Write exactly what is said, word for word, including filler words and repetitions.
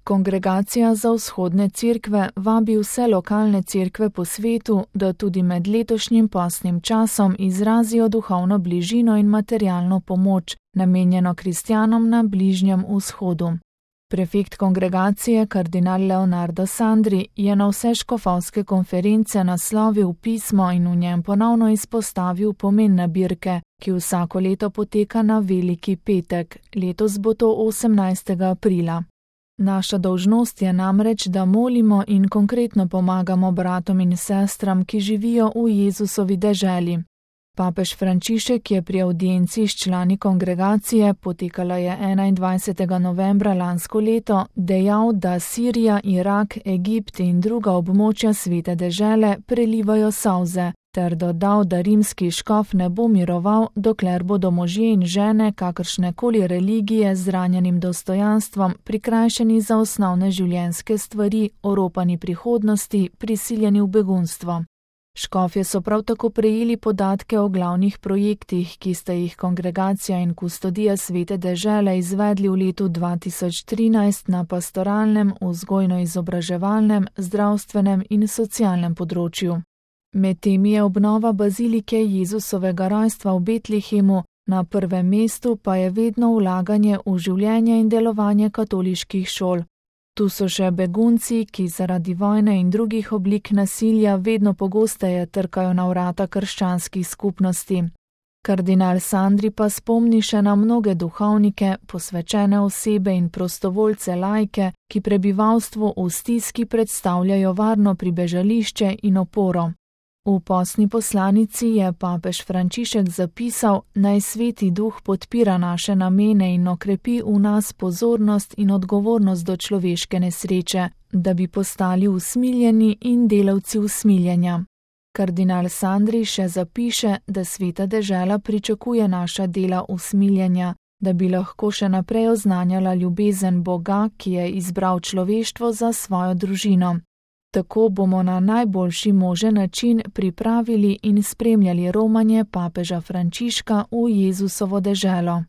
Kongregacija za vzhodne cerkve vabi vse lokalne cerkve po svetu, da tudi med letošnjim postnim časom izrazijo duhovno bližino in materialno pomoč, namenjeno kristjanom na Bližnjem vzhodu. Prefekt kongregacije kardinal Leonardo Sandri je na vse škofovske konference naslovil pismo in v njem ponovno izpostavil pomen nabirke, ki vsako leto poteka na Veliki petek, letos bo to osemnajstega aprila. Naša dolžnost je namreč, da molimo in konkretno pomagamo bratom in sestram, ki živijo v Jezusovi deželi. Papež Frančišek je pri avdienci s člani kongregacije, potekala je enaindvajsetega novembra lansko leto, dejal, da Sirija, Irak, Egipt in druga območja svete dežele prelivajo solze, ter dodal, da rimski škof ne bo miroval, dokler bodo možje in žene kakršnekoli religije z ranjenim dostojanstvom prikrajšani za osnovne življenjske stvari, oropani prihodnosti, prisiljeni v begunstvo. Škofje so prav tako prejeli podatke o glavnih projektih, ki sta jih kongregacija in kustodija svete dežele izvedli v letu dva tisoč trinajst na pastoralnem, vzgojno-izobraževalnem, zdravstvenem in socialnem področju. Med temi je obnova bazilike Jezusovega rojstva v Betlehemu, na prvem mestu pa je vedno vlaganje v življenje in delovanje katoliških šol. Tu so še begunci, ki zaradi vojne in drugih oblik nasilja vedno pogosteje trkajo na vrata krščanskih skupnosti. Kardinal Sandri pa spomni še na mnoge duhovnike, posvečene osebe in prostovoljce laike, ki prebivalstvu v stiski predstavljajo varno pribežališče in oporo. V postni poslanici je papež Frančišek zapisal, naj Sveti Duh podpira naše namene in okrepi v nas pozornost in odgovornost do človeške nesreče, da bi postali usmiljeni in delavci usmiljenja. Kardinal Sandri še zapiše, da sveta dežela pričakuje naša dela usmiljenja, da bi lahko še naprej oznanjala ljubezen Boga, ki je izbral človeštvo za svojo družino. Tako bomo na najboljši možen način pripravili in spremljali romanje papeža Frančiška v Jezusovo deželo.